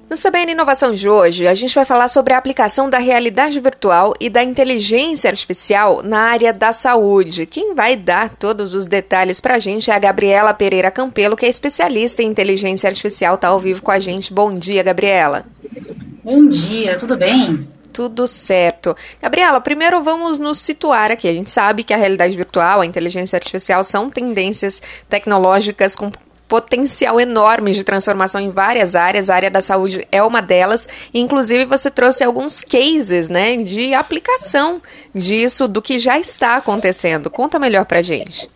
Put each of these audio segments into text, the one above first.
No CBN Inovação de hoje, a gente vai falar sobre a aplicação da realidade virtual e da inteligência artificial na área da saúde. Quem vai dar todos os detalhes para a gente é a Gabriela Pereira Campelo, que é especialista em inteligência artificial, está ao vivo com a gente. Bom dia, Gabriela. Bom dia, tudo bem? Tudo certo. Gabriela, primeiro vamos nos situar aqui. A gente sabe que a realidade virtual, a inteligência artificial são tendências tecnológicas com potencial enorme de transformação em várias áreas. A área da saúde é uma delas. Inclusive, você trouxe alguns cases, né, de aplicação disso, do que já está acontecendo. Conta melhor pra gente.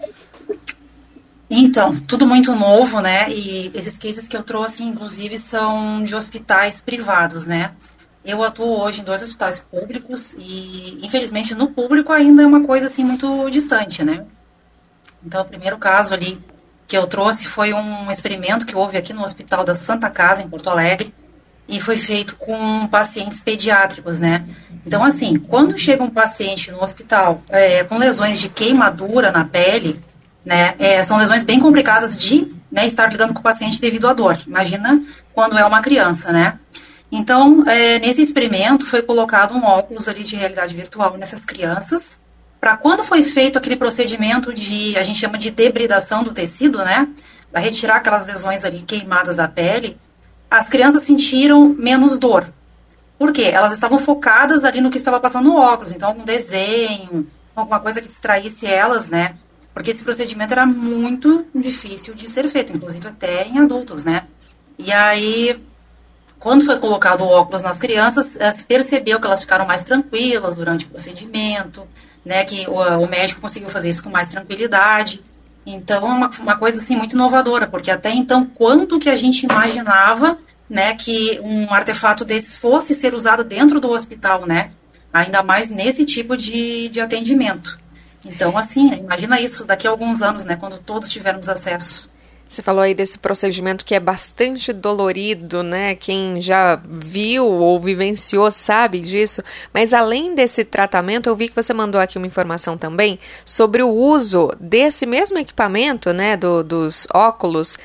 Então, tudo muito novo, né? E esses cases que eu trouxe, inclusive, são de hospitais privados, né? Eu atuo hoje em 2 hospitais públicos e, infelizmente, no público ainda é uma coisa, assim, muito distante, né? Então, o primeiro caso ali que eu trouxe foi um experimento que houve aqui no Hospital da Santa Casa, em Porto Alegre, e foi feito com pacientes pediátricos, né? Então, assim, quando chega um paciente no hospital com lesões de queimadura na pele, né, são lesões bem complicadas de, né, estar lidando com o paciente devido à dor. Imagina quando é uma criança, né? Então, nesse experimento foi colocado um óculos ali de realidade virtual nessas crianças, para quando foi feito aquele procedimento de, a gente chama de debridação do tecido, né, para retirar aquelas lesões ali queimadas da pele, as crianças sentiram menos dor. Por quê? Elas estavam focadas ali no que estava passando no óculos, então algum desenho, alguma coisa que distraísse elas, né, porque esse procedimento era muito difícil de ser feito, inclusive até em adultos, né. E aí, quando foi colocado o óculos nas crianças, se percebeu que elas ficaram mais tranquilas durante o procedimento, né, que o médico conseguiu fazer isso com mais tranquilidade. Então, é uma coisa assim muito inovadora, porque até então, quanto que a gente imaginava, né, que um artefato desse fosse ser usado dentro do hospital, né, ainda mais nesse tipo de atendimento. Então, assim, imagina isso daqui a alguns anos, né, quando todos tivermos acesso. Você falou aí desse procedimento que é bastante dolorido, né? Quem já viu ou vivenciou sabe disso. Mas além desse tratamento, eu vi que você mandou aqui uma informação também sobre o uso desse mesmo equipamento, né? Dos óculos,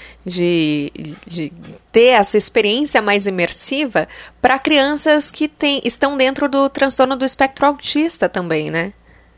de ter essa experiência mais imersiva para crianças que estão dentro do transtorno do espectro autista também, né?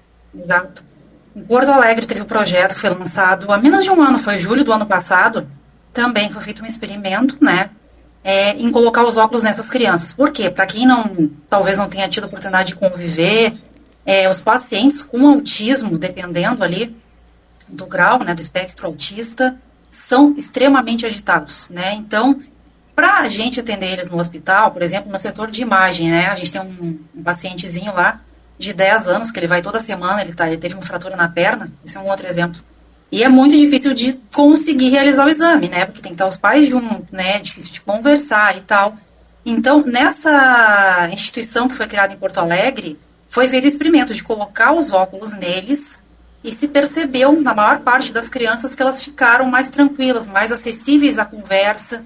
Exato. Em Porto Alegre teve um projeto que foi lançado há menos de um ano, foi julho do ano passado, também foi feito um experimento, né, em colocar os óculos nessas crianças. Por quê? Para quem talvez não tenha tido a oportunidade de conviver, os pacientes com autismo, dependendo ali do grau, né, do espectro autista, são extremamente agitados, né, então, para a gente atender eles no hospital, por exemplo, no setor de imagem, né, a gente tem um pacientezinho lá, de 10 anos, que ele vai toda semana, ele teve uma fratura na perna, esse é um outro exemplo. E é muito difícil de conseguir realizar o exame, né, porque tem que estar os pais juntos, né, é difícil de conversar e tal. Então, nessa instituição que foi criada em Porto Alegre, foi feito o experimento de colocar os óculos neles e se percebeu, na maior parte das crianças, que elas ficaram mais tranquilas, mais acessíveis à conversa,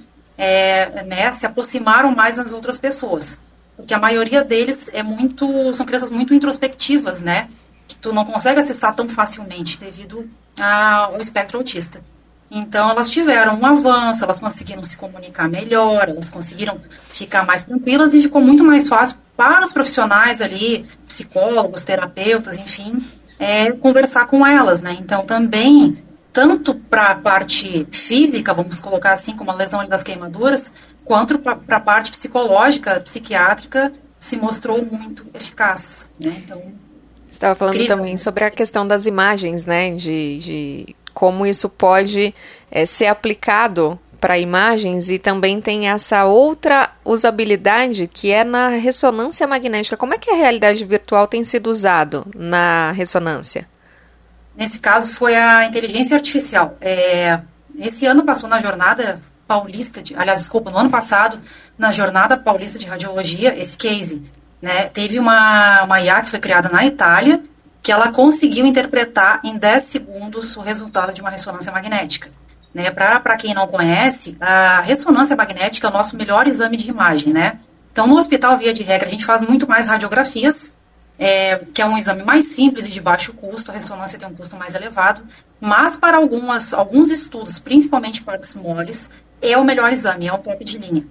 né, se aproximaram mais das outras pessoas. Porque a maioria deles são crianças muito introspectivas, né? Que tu não consegue acessar tão facilmente devido ao espectro autista. Então, elas tiveram um avanço, elas conseguiram se comunicar melhor, elas conseguiram ficar mais tranquilas e ficou muito mais fácil para os profissionais ali, psicólogos, terapeutas, enfim, conversar com elas, né? Então, também, tanto para a parte física, vamos colocar assim, como a lesão ali das queimaduras, quanto para a parte psicológica, psiquiátrica, se mostrou muito eficaz, né? Então, você estava falando também sobre a questão das imagens, né? De como isso pode ser aplicado para imagens e também tem essa outra usabilidade que é na ressonância magnética. Como é que a realidade virtual tem sido usado na ressonância? Nesse caso foi a inteligência artificial. Esse ano passou na jornada paulista, no ano passado, na Jornada Paulista de Radiologia, esse case, né, teve uma IA que foi criada na Itália, que ela conseguiu interpretar em 10 segundos o resultado de uma ressonância magnética. Né, para quem não conhece, a ressonância magnética é o nosso melhor exame de imagem, né? Então, no hospital, via de regra, a gente faz muito mais radiografias, que é um exame mais simples e de baixo custo, a ressonância tem um custo mais elevado, mas para alguns estudos, principalmente partes moles, é o melhor exame, é o top de linha.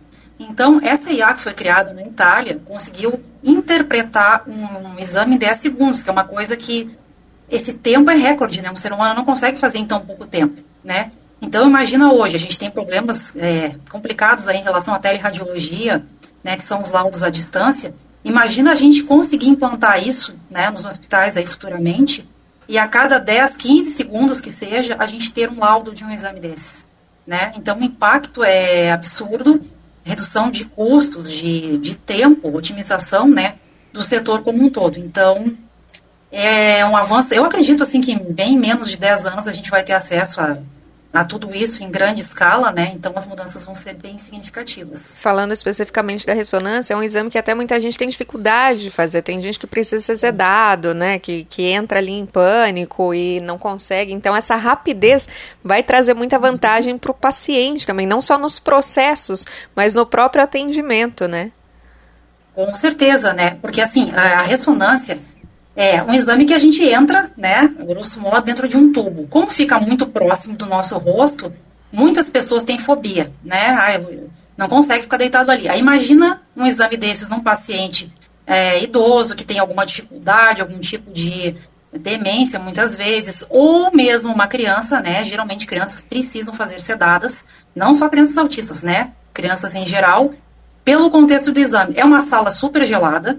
Então, essa IA que foi criada na Itália conseguiu interpretar um exame em 10 segundos, que é uma coisa que esse tempo é recorde, né? Um ser humano não consegue fazer em tão pouco tempo, né? Então, imagina hoje, a gente tem problemas complicados aí em relação à teleradiologia, né, que são os laudos à distância. Imagina a gente conseguir implantar isso, né, nos hospitais aí futuramente, e a cada 10, 15 segundos que seja, a gente ter um laudo de um exame desses, né? Então, o impacto é absurdo, redução de custos, de tempo, otimização, né, do setor como um todo. Então, é um avanço. Eu acredito, assim, que em bem menos de 10 anos a gente vai ter acesso a tudo isso em grande escala, né? Então as mudanças vão ser bem significativas. Falando especificamente da ressonância, é um exame que até muita gente tem dificuldade de fazer. Tem gente que precisa ser sedado, né? Que entra ali em pânico e não consegue. Então essa rapidez vai trazer muita vantagem para o paciente também, não só nos processos, mas no próprio atendimento, né? Com certeza, né? Porque assim, a ressonância é um exame que a gente entra, né, grosso modo, dentro de um tubo. Como fica muito próximo do nosso rosto, muitas pessoas têm fobia, né? Não consegue ficar deitado ali. Aí imagina um exame desses num paciente idoso que tem alguma dificuldade, algum tipo de demência, muitas vezes, ou mesmo uma criança, né? Geralmente crianças precisam fazer sedadas, não só crianças autistas, né? Crianças em geral, pelo contexto do exame. É uma sala super gelada.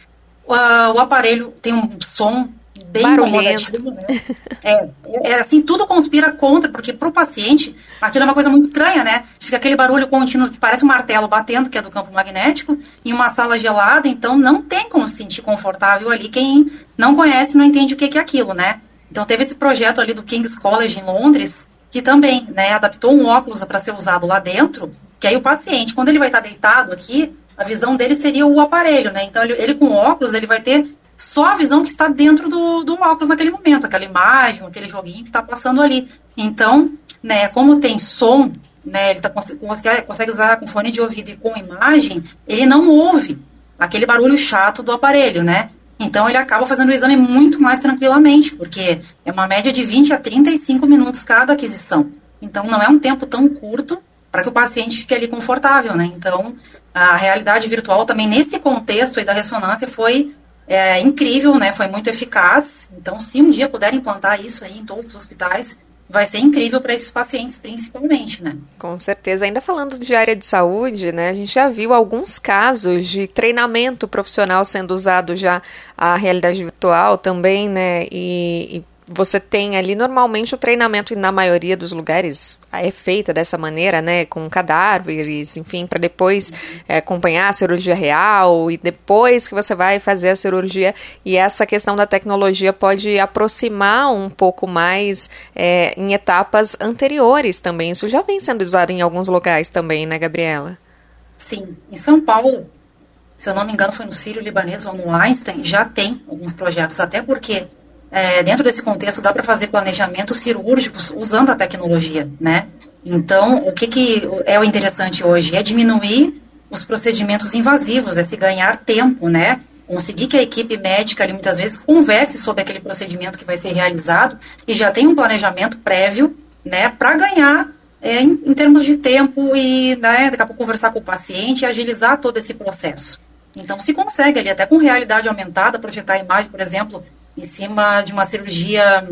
O aparelho tem um som bem barulhento, né? Assim, tudo conspira contra, porque para o paciente aquilo é uma coisa muito estranha, né? Fica aquele barulho contínuo, parece um martelo batendo, que é do campo magnético, em uma sala gelada, então não tem como se sentir confortável ali. Quem não conhece não entende o que é aquilo, né? Então teve esse projeto ali do King's College em Londres, que também, né, adaptou um óculos para ser usado lá dentro, que aí o paciente, quando ele vai estar deitado aqui, a visão dele seria o aparelho, né? Então, ele com óculos, ele vai ter só a visão que está dentro do óculos naquele momento, aquela imagem, aquele joguinho que está passando ali. Então, né, como tem som, né, ele consegue usar com fone de ouvido e com imagem, ele não ouve aquele barulho chato do aparelho, né? Então, ele acaba fazendo o exame muito mais tranquilamente, porque é uma média de 20 a 35 minutos cada aquisição. Então, não é um tempo tão curto para que o paciente fique ali confortável, né? Então, a realidade virtual também nesse contexto aí da ressonância foi incrível, né? Foi muito eficaz. Então, se um dia puder implantar isso aí em todos os hospitais, vai ser incrível para esses pacientes, principalmente, né? Com certeza. Ainda falando de área de saúde, né? A gente já viu alguns casos de treinamento profissional sendo usado já a realidade virtual também, né? E você tem ali, normalmente, o treinamento, e na maioria dos lugares é feita dessa maneira, né, com cadáveres, enfim, para depois acompanhar a cirurgia real, e depois que você vai fazer a cirurgia, e essa questão da tecnologia pode aproximar um pouco mais em etapas anteriores também. Isso já vem sendo usado em alguns locais também, né, Gabriela? Sim, em São Paulo, se eu não me engano, foi no Sírio-Libanês ou no Einstein, já tem alguns projetos, até porque dentro desse contexto dá para fazer planejamentos cirúrgicos usando a tecnologia, né? Então, o que é o interessante hoje? É diminuir os procedimentos invasivos, é se ganhar tempo, né? Conseguir que a equipe médica ali muitas vezes converse sobre aquele procedimento que vai ser realizado e já tem um planejamento prévio, né? Para ganhar em termos de tempo e, né, daqui a pouco conversar com o paciente e agilizar todo esse processo. Então, se consegue ali, até com realidade aumentada, projetar a imagem, por exemplo, em cima de uma cirurgia,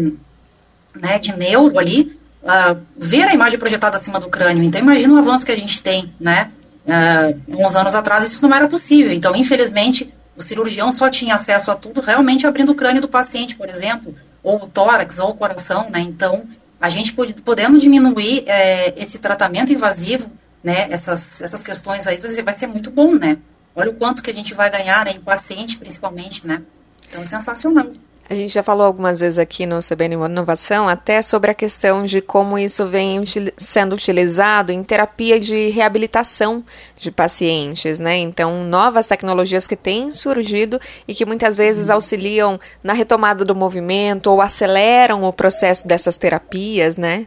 né, de neuro ali, ver a imagem projetada acima do crânio. Então, imagina o avanço que a gente tem, né? Uns anos atrás isso não era possível. Então, infelizmente, o cirurgião só tinha acesso a tudo realmente abrindo o crânio do paciente, por exemplo, ou o tórax, ou o coração, né? Então, a gente podendo diminuir esse tratamento invasivo, né? Essas questões aí vai ser muito bom, né? Olha o quanto que a gente vai ganhar, né, em paciente, principalmente, né? Então, é sensacional. A gente já falou algumas vezes aqui no CBN Inovação até sobre a questão de como isso vem sendo utilizado em terapia de reabilitação de pacientes, né? Então, novas tecnologias que têm surgido e que muitas vezes auxiliam na retomada do movimento ou aceleram o processo dessas terapias, né?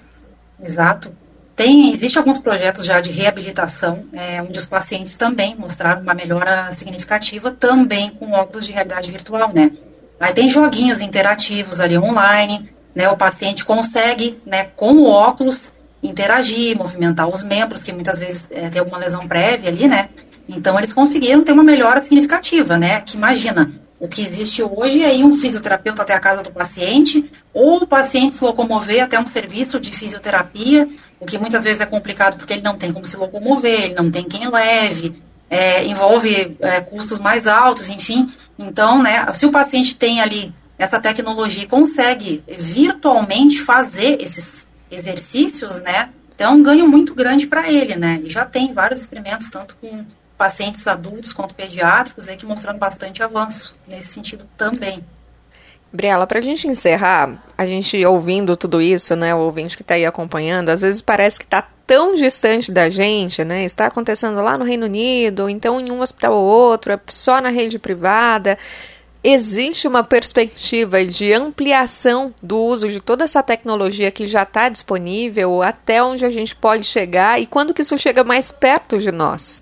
Exato. Existem alguns projetos já de reabilitação, onde os pacientes também mostraram uma melhora significativa, também com óculos de realidade virtual, né? Aí tem joguinhos interativos ali online, né? O paciente consegue, né, com o óculos, interagir, movimentar os membros, que muitas vezes tem alguma lesão prévia ali, né? Então, eles conseguiram ter uma melhora significativa, né? Que imagina, o que existe hoje é ir um fisioterapeuta até a casa do paciente, ou o paciente se locomover até um serviço de fisioterapia, o que muitas vezes é complicado porque ele não tem como se locomover, ele não tem quem leve, envolve custos mais altos, enfim. Então, né, se o paciente tem ali essa tecnologia e consegue virtualmente fazer esses exercícios, né, então é um ganho muito grande para ele, né, e já tem vários experimentos, tanto com pacientes adultos quanto pediátricos, aí, que mostrando bastante avanço nesse sentido também. Gabriela, para a gente encerrar, a gente ouvindo tudo isso, né, o ouvinte que está aí acompanhando, às vezes parece que está tão distante da gente, né, está acontecendo lá no Reino Unido, ou então em um hospital ou outro, é só na rede privada. Existe uma perspectiva de ampliação do uso de toda essa tecnologia que já está disponível, até onde a gente pode chegar, e quando que isso chega mais perto de nós?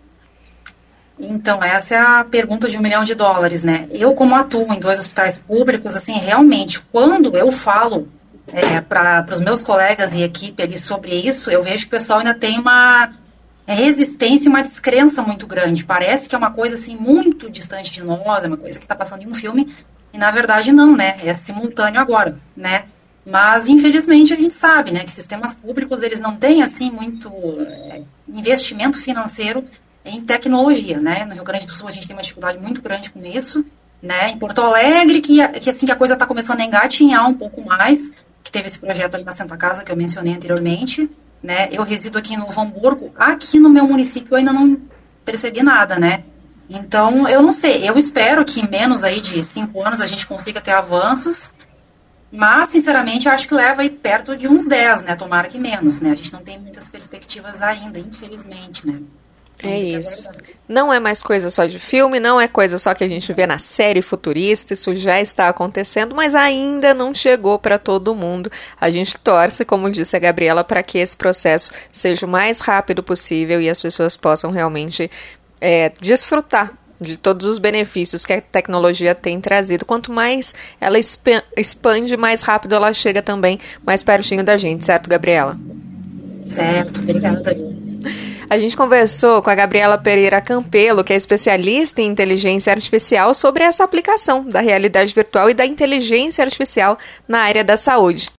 Então, essa é a pergunta de $1 milhão, né? Eu, como atuo em 2 hospitais públicos, assim, realmente, quando eu falo para os meus colegas e equipe ali sobre isso, eu vejo que o pessoal ainda tem uma resistência e uma descrença muito grande. Parece que é uma coisa, assim, muito distante de nós, é uma coisa que está passando em um filme, e na verdade não, né? É simultâneo agora, né? Mas, infelizmente, a gente sabe, né, que sistemas públicos, eles não têm, assim, muito investimento financeiro em tecnologia, né? No Rio Grande do Sul a gente tem uma dificuldade muito grande com isso, né? Em Porto Alegre, que assim que a coisa está começando a engatinhar um pouco mais, que teve esse projeto ali na Santa Casa que eu mencionei anteriormente, né? Eu resido aqui em Novo Hamburgo, aqui no meu município eu ainda não percebi nada, né? Então, eu não sei, eu espero que em menos aí de 5 anos a gente consiga ter avanços, mas, sinceramente, eu acho que leva aí perto de uns 10, né? Tomara que menos, né? A gente não tem muitas perspectivas ainda, infelizmente, né? É isso. Não é mais coisa só de filme, não é coisa só que a gente vê na série futurista, isso já está acontecendo, mas ainda não chegou para todo mundo. A gente torce, como disse a Gabriela, para que esse processo seja o mais rápido possível e as pessoas possam realmente desfrutar de todos os benefícios que a tecnologia tem trazido. Quanto mais ela expande, mais rápido ela chega também mais pertinho da gente, certo, Gabriela? Certo, obrigada. A gente conversou com a Gabriela Pereira Campelo, que é especialista em inteligência artificial, sobre essa aplicação da realidade virtual e da inteligência artificial na área da saúde.